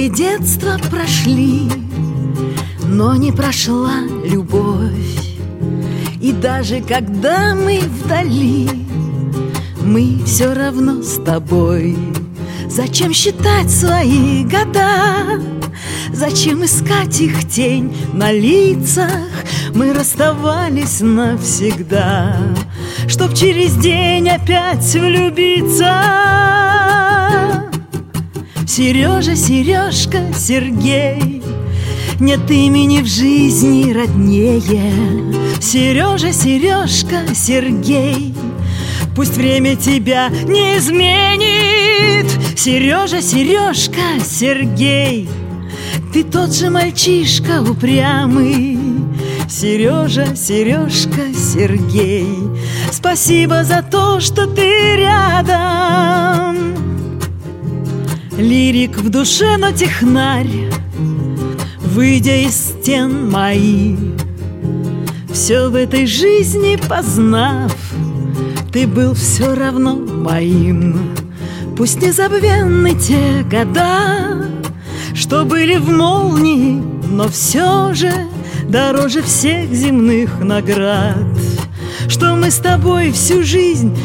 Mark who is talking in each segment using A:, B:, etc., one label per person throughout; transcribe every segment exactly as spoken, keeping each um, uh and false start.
A: Годы детства прошли, но не прошла любовь. И даже когда мы вдали, мы все равно с тобой. Зачем считать свои года? Зачем искать их тень на лицах? Мы расставались навсегда, чтоб через день опять влюбиться. Сережа, Сережка, Сергей, нет имени в жизни роднее. Сережа, Сережка, Сергей, пусть время тебя не изменит. Сережа, Сережка, Сергей, ты тот же мальчишка упрямый. Сережа, Сережка, Сергей, спасибо за то, что ты рядом. Лирик в душе, но технарь, выйдя из стен моих, все в этой жизни познав, ты был все равно моим. Пусть незабвенны те года, что были в молнии, но все же дороже всех земных наград, что мы с тобой всю жизнь,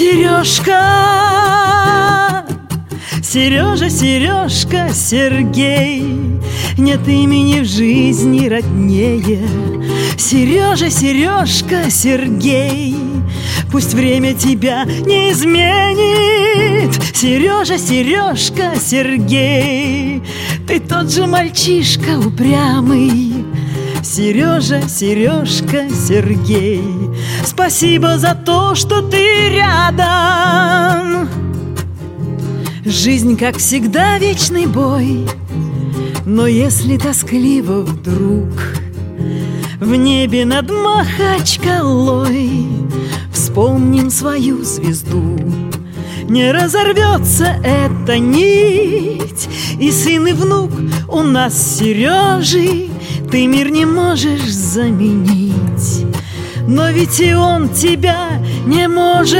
A: Сережка. Сережа, Сережка, Сергей, нет имени в жизни роднее. Сережа, Сережка, Сергей, пусть время тебя не изменит. Сережа, Сережка, Сергей, ты тот же мальчишка упрямый. Сережа, Сережка, Сергей, спасибо за то, что ты рядом. Жизнь, как всегда, вечный бой, но если тоскливо вдруг в небе над Махачкалой вспомним свою звезду, не разорвется эта нить, и сын и внук у нас Сережи ты мир не можешь заменить. Но ведь и он тебя не может.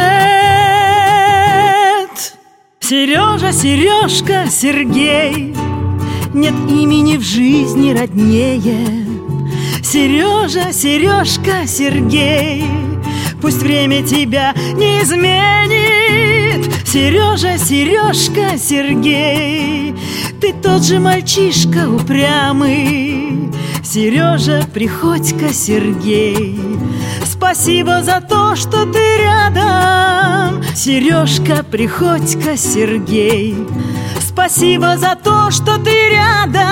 A: Сережа, Сережка, Сергей, нет имени в жизни роднее. Сережа, Сережка, Сергей, пусть время тебя не изменит. Сережа, Сережка, Сергей, ты тот же мальчишка упрямый. Сережа, Приходько, Сергей, спасибо за то, что ты рядом. Сережка, Приходько, Сергей, спасибо за то, что ты рядом.